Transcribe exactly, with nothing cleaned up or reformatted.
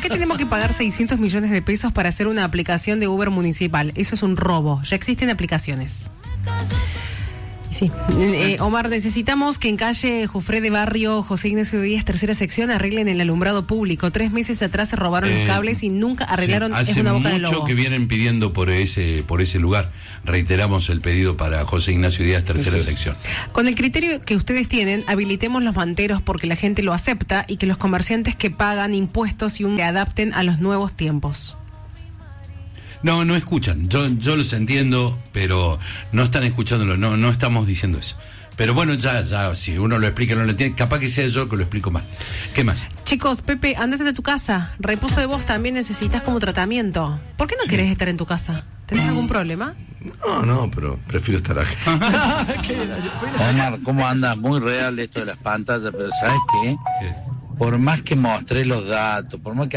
qué tenemos que pagar seiscientos millones de pesos para hacer una aplicación de Uber municipal? Eso es un robo. Ya existen aplicaciones. Sí. Eh, Omar, necesitamos que en calle Jufré de Barrio José Ignacio Díaz, tercera sección, arreglen el alumbrado público. Tres meses atrás se robaron eh, los cables y nunca arreglaron. Sí, hace es una boca de lobo. mucho que vienen pidiendo por ese por ese lugar. Reiteramos el pedido para José Ignacio Díaz, tercera sección. Con el criterio que ustedes tienen, habilitemos los manteros porque la gente lo acepta y que los comerciantes que pagan impuestos y un, que adapten a los nuevos tiempos. No, no escuchan, yo yo los entiendo, pero no están escuchándolo, no no estamos diciendo eso. Pero bueno, ya, ya, si uno lo explica, no lo entiende, capaz que sea yo que lo explico mal. ¿Qué más? Chicos, Pepe, andate de tu casa. Reposo de vos también necesitas como tratamiento. ¿Por qué no sí. querés estar en tu casa? ¿Tenés algún problema? No, no, pero prefiero estar aquí. Omar, ¿cómo andas? Muy real esto de las pantallas, pero ¿sabes qué? ¿Qué? Por más que mostré los datos, por más que